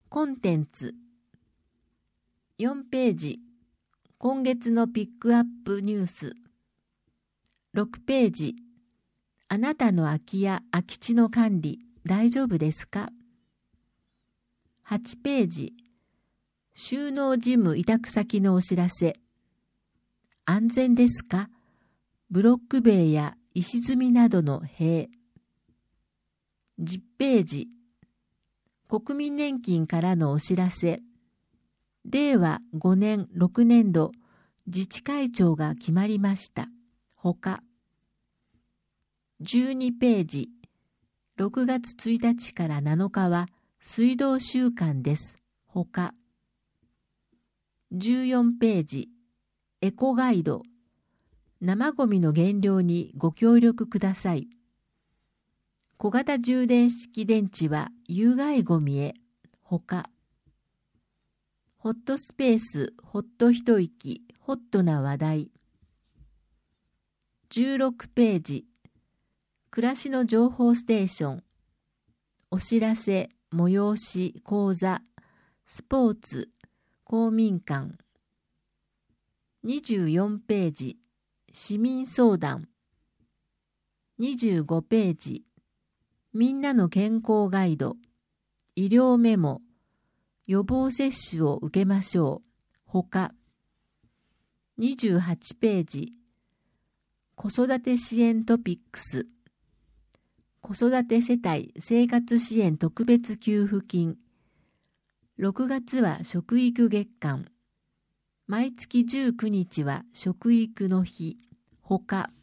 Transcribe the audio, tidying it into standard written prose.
コンテンツ4ページ、今月のピックアップニュース。6ページ、あなたの空き家・空き地の管理大丈夫ですか？ 8 ページ、収納事務委託先のお知らせ。安全ですか？ブロック塀や石積みなどの塀。10ページ、国民年金からのお知らせ。令和5年6年度自治会長が決まりました。ほか。12ページ、6月1日から7日は水道週間です。ほか。14ページ、エコガイド。生ゴミの減量にご協力ください。小型充電式電池は有害ゴミへ。ほか。ホットスペース、ホット一息、ホットな話題。16ページ、暮らしの情報ステーション。お知らせ、催し、講座、スポーツ、公民館。24ページ、市民相談。25ページ、みんなの健康ガイド。医療メモ。予防接種を受けましょう。ほか。28ページ、子育て支援トピックス。子育て世帯生活支援特別給付金。6月は食育月間。毎月19日は食育の日。ほか。